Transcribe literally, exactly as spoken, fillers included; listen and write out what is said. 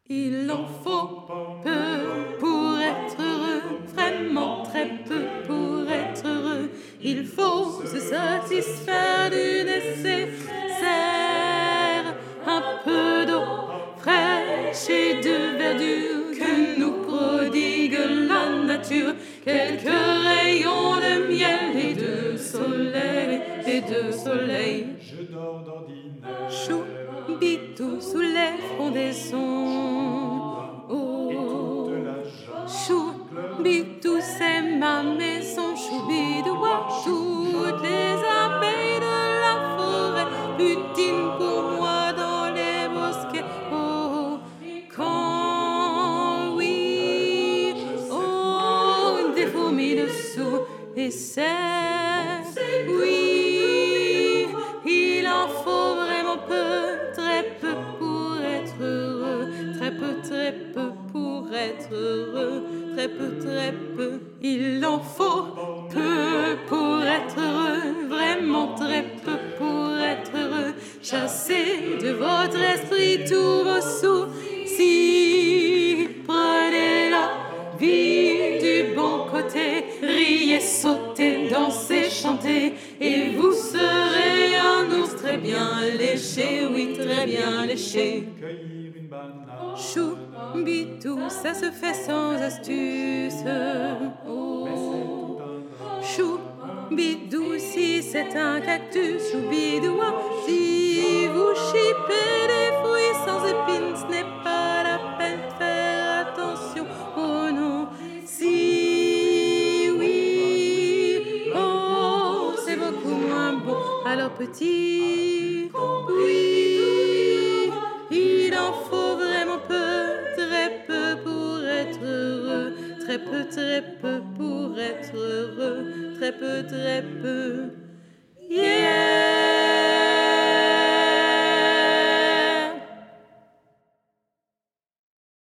Il en faut peu pour être heureux, vraiment très peu pour être heureux. Il faut se satisfaire du nécessaire, un peu d'eau fraîche et de verdure que nous prodigue la nature, quelques rayons de miel et de soleil, et de soleil. Je dors d'ordinaire. Chou, bitou sous les fondaisons. Oh, chou, bitou, c'est ma maison. Chou, bidoua, toutes les abeilles de la forêt butinent pour moi dans les bosquets. Oh, quand oui, oh, des fourmis dessous et c'est oui, il en faut vraiment peu, très peu pour être heureux, très peu, très peu pour être heureux, très peu, très peu, il en faut peu pour être heureux, vraiment très peu pour être heureux. Chassez de votre esprit tous vos soucis, prenez la vie du bon côté, riez, sautez, dansez, chantez, et vous serez un ours très bien léché, oui, très bien léché. Cueillir une banane. Chou, bitou, ça se fait sans astuce. Oh, chou, bidou, si c'est un cactus, chou, bidoua, si vous chipez des fruits sans épines, ce n'est pas la peine de faire attention. Oh non, si oui, oh, c'est beaucoup moins bon. Alors petit, oui, il en faut vraiment peu, très peu pour être heureux, très peu, très peu pour être heureux, très peu, très peu. Yeah!